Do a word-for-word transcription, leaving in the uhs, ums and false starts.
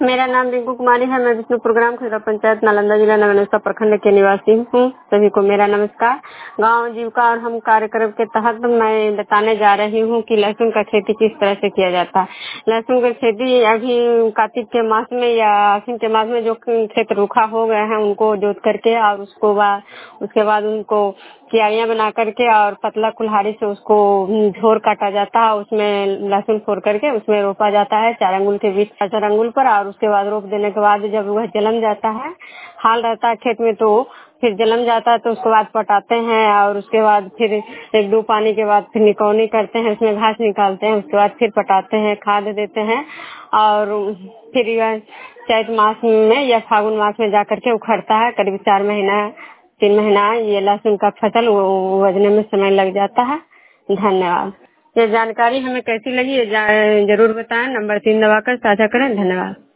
मेरा नाम रिंकू कुमारी है। मैं विष्णुपुर ग्राम खुदरा पंचायत नालंदा जिला नगर प्रखंड के निवासी हूँ। सभी को मेरा नमस्कार। गांव जीविका और हम कार्यक्रम के तहत मैं बताने जा रही हूँ कि लहसुन का खेती किस तरह से किया जाता है। लहसुन की खेती अभी कार्तिक के मास में या आश्विन के मास में जो खेत रूखा हो गए हैं उनको जोत करके और उसको बाद उसके बाद उनको क्यारियां बना करके और पतला कुल्हाड़ी से उसको झोर काटा जाता है। उसमें लहसुन फोड़ करके उसमें रोपा जाता है चार अंगुल के बीच चार अंगुल पर। और उसके बाद रोप देने के बाद जब वह जलम जाता है, हाल रहता है खेत में, तो फिर जलम जाता है तो उसके बाद पटाते हैं और उसके बाद फिर एक दो पानी के बाद फिर निकौनी करते हैं, उसमें घास निकालते हैं, उसके बाद फिर पटाते हैं, खाद देते हैं और फिर यह चैत मास में या फागुन मास में जा करके उखड़ता है। करीब चार महीना तीन महीना ये लहसुन का फसल उगने में समय लग जाता है। धन्यवाद। ये जानकारी हमें कैसी लगी ये जरूर बताएं। नंबर तीन दबाकर साझा करें। धन्यवाद।